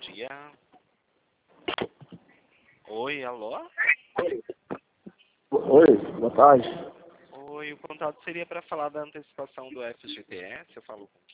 dia. Oi, alô? Oi, boa tarde. Oi, o contato seria para falar da antecipação do FGTS, eu falo com